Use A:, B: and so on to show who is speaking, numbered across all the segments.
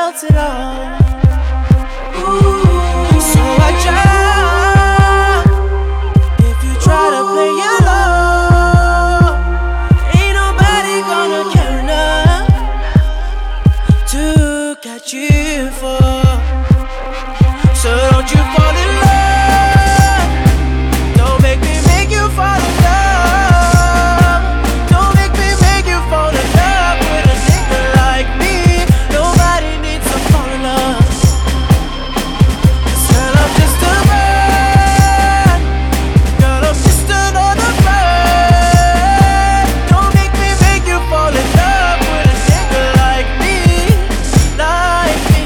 A: felt it all. Ooh, so I try. If you try to play your love, ain't nobody gonna care enough to catch you for. So don't you fall in love. Don't make me make you fall in love. Don't make me make you fall in love with a nigga like me. Nobody needs to fall in love. 'Cause girl, I'm just a bird. Girl, I'm just another bird. Don't make me make you fall in love with a nigga like me. Like me.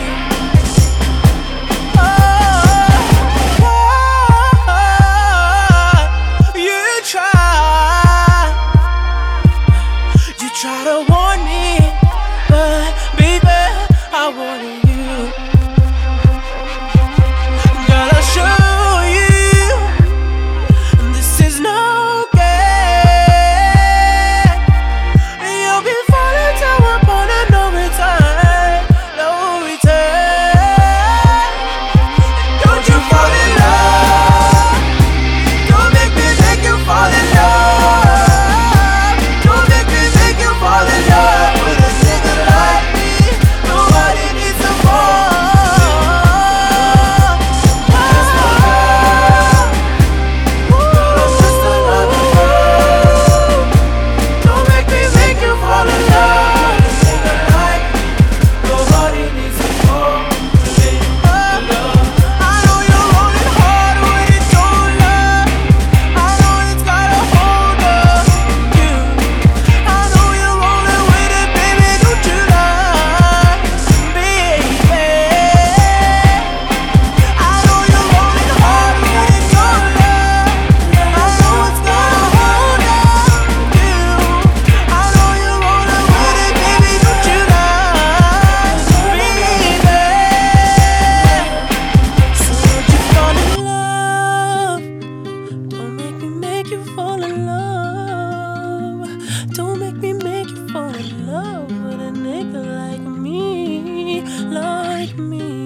A: Try to warn me, but baby, I wanted you. Gotta show you, this is no game. You'll be falling down upon a no return, no return. Don't you fall in love. Don't make me make you fall in love. Fall in love with a nigga like me. Nobody needs to fall. Just love. Girl, I'm just another girl. Don't make me make you fall in love with a nigga like me. Nobody needs to fall. I know you're rolling hard when you don't love. I know it's got a hold of you. I know you're rolling with it, baby. Don't you lie, baby. I know you're rolling hard when you don't love. I know it's got a hold of you. I know you're rolling with it, baby. Don't you lie, baby. So don't you fall in love. Don't make me make you fall in love. Don't make me make you fall in love with a nigga like me, like me.